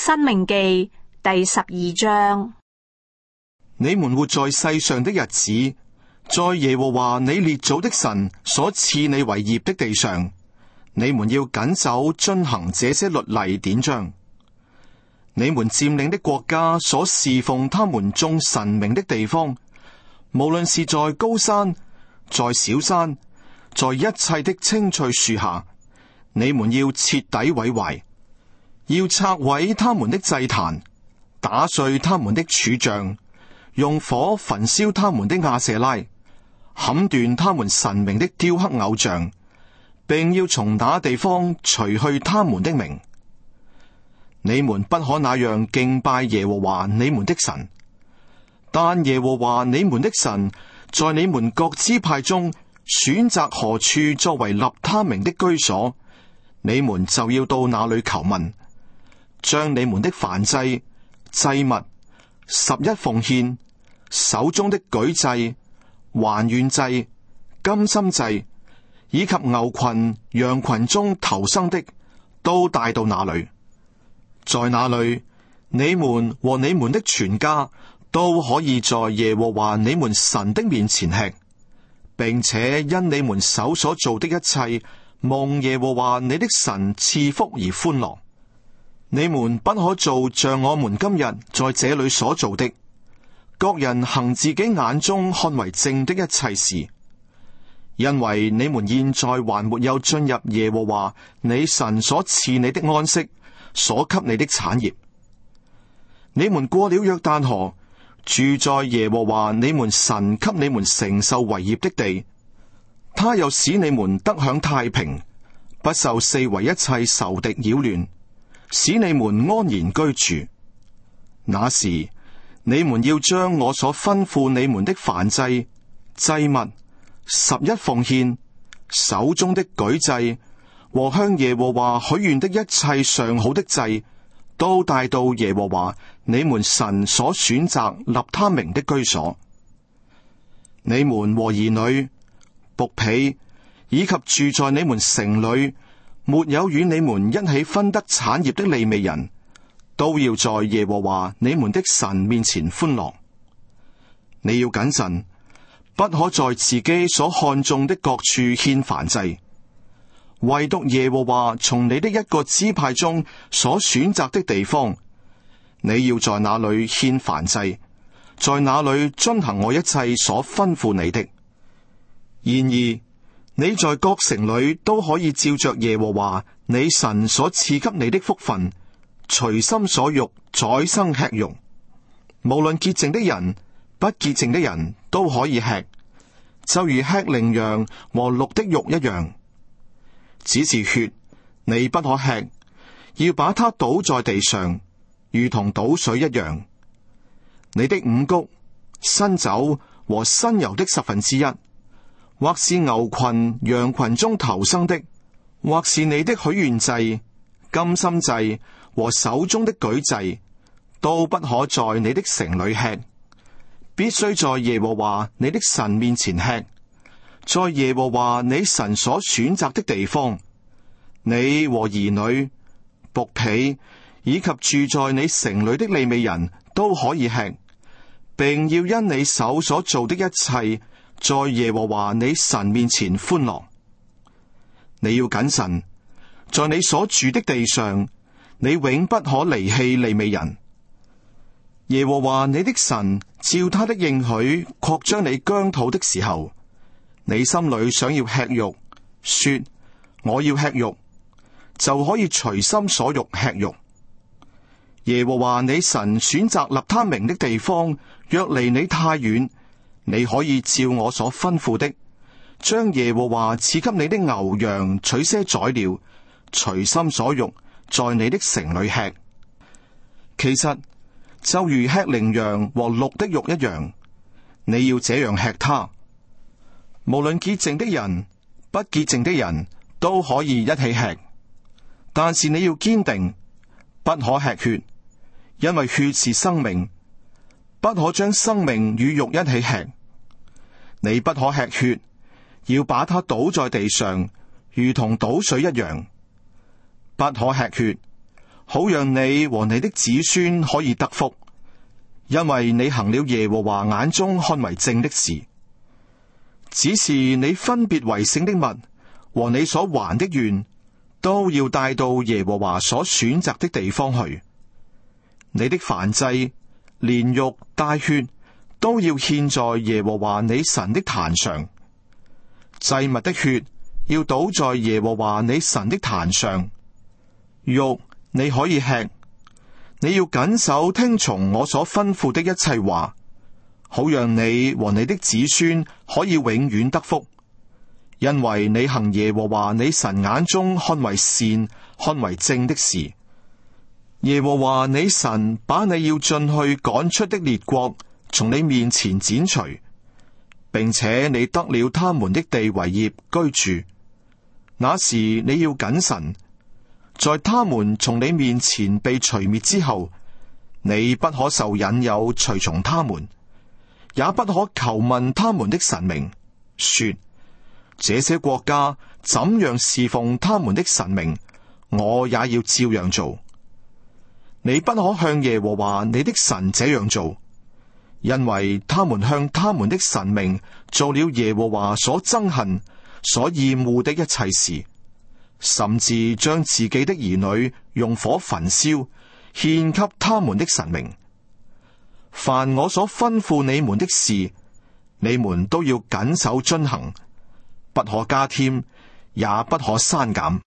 申命記第12章。 你們活在世上的日子，在耶和華你列祖的神所賜你為業的地上，你們要謹守遵行這些律例典章。你們佔領的國家所侍奉他們眾神明的地方，無論是在高山，在小山，在一切的青翠樹下，你們要徹底毀壞，要拆毀他們的祭壇，打碎他們的柱像，用火焚燒他們的亞舍拉，砍斷他們神明的雕刻偶像，並要從那地方除去他們的名。你們不可那樣敬拜耶和華你們的神，但耶和華你們的神在你們各支派中選擇何處作為立他名的居所，你們就要到那裏求問，將你們的燔祭、祭物、十一奉獻、手中的舉祭、還願祭、甘心祭，以及牛群、羊群中頭生的，都帶到那裏。在那裏，你們和你們的全家都可以在耶和華你們神的面前吃，並且因你們手所做的一切，蒙耶和華你的神賜福而歡樂。你們不可做像我們今日在這裏所做的，各人行自己眼中看為正的一切事，因為你們現在還沒有進入耶和華你神所賜你的安息，所給你的產業。你們過了約旦河，住在耶和華你們神給你們承受為業的地，他又使你們得享太平，不受四圍一切仇敵擾亂，使你們安然居住。那時你們要將我所吩咐你們的燔祭、祭物、十一奉獻、手中的舉祭和向耶和華許願的一切上好的祭，都帶到耶和華你們神所選擇立他名的居所。你們和兒女、僕婢以及住在你們城裏沒有與你們一起分得產業的利未人，都要在耶和華你們的神面前歡樂。你要謹慎，不可在自己所看中的各處獻燔祭。唯獨耶和華從你的一個支派中所選擇的地方，你要在那裏獻燔祭，在那裏遵行我一切所吩咐你的。然而你在各城裏都可以照着耶和華你神所賜給你的福分，隨心所欲宰生吃肉，無論潔淨的人不潔淨的人都可以吃，就如吃羚羊和鹿的肉一樣。只是血你不可吃，要把它倒在地上，如同倒水一樣。你的五穀、新酒和新油的1/10，或是牛群、羊群中頭生的，或是你的許願祭、甘心祭和手中的舉祭，都不可在你的城裏吃，必須在耶和華你的神面前吃。在耶和華你神所選擇的地方，你和兒女、僕婢以及住在你城裏的利未人都可以吃，並要因你手所做的一切，在耶和華你神面前歡樂。你要謹慎，在你所住的地上，你永不可離棄利未人。耶和華你的神照他的應許擴張你疆土的時候，你心裏想要吃肉，說我要吃肉，就可以隨心所欲吃肉。耶和華你神選擇立他名的地方，若離你太遠，你可以照我所吩咐的，將耶和華賜給你的牛羊取些宰料，隨心所欲在你的城裏吃。其實就如吃羚羊和鹿的肉一樣，你要這樣吃它。無論潔淨的人不潔淨的人都可以一起吃，但是你要堅定，不可吃血，因為血是生命，不可將生命與肉一起吃。你不可吃血，要把它倒在地上，如同倒水一樣。不可吃血， 好讓你和你的子孫可以得福，因為你行了耶和華眼中看為正的事。只是你分別為聖的物和你所還的願，都要帶到耶和華所選擇的地方去。你的燔祭、連肉帶血都要獻在耶和華你神的壇上。祭物的血要倒在耶和華你神的壇上。肉你可以吃，你要謹守聽從我所吩咐的一切話，好讓你和你的子孫可以永遠得福。因為你行耶和華你神眼中看為善、看為正的事。耶和華你神把你要進去趕出的列國從你面前剪除，並且你得了他們的地為業居住。那時你要謹慎，在他們從你面前被除滅之後，你不可受引誘隨從他們，也不可求問他們的神明，說這些國家怎樣侍奉他們的神明，我也要照樣做。你不可向耶和華你的神這樣做，因為他們向他們的神明做了耶和華所憎恨、所厭惡的一切事，甚至將自己的兒女用火焚燒，獻給他們的神明。凡我所吩咐你們的事，你們都要謹守遵行，不可加添，也不可刪減。